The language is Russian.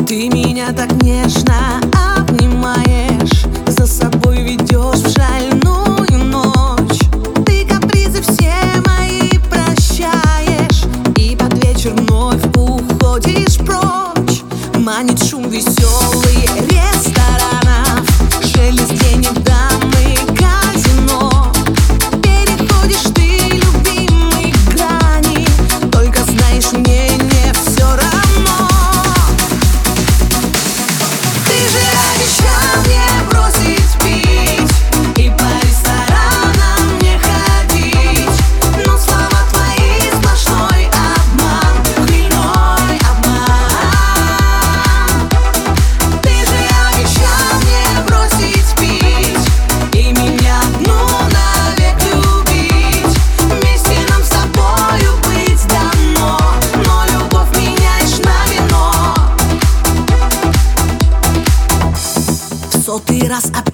Ты меня так нежно обнимаешь, за собой ведешь в шальную ночь. Ты капризы все мои прощаешь, и под вечер вновь уходишь прочь. Манит шум веселый ресторанов, шелест денег, дамы, казино. Переходишь ты любимые грани, только знаешь, мне не все равно. Ты же обещал мне бросить пить и по ресторанам не ходить, но слова твои сплошной обман, хмельной обман. Ты же обещал мне бросить пить и меня одну навек любить. Вместе нам с тобою быть давно, но любовь меняешь на вино. В сотый раз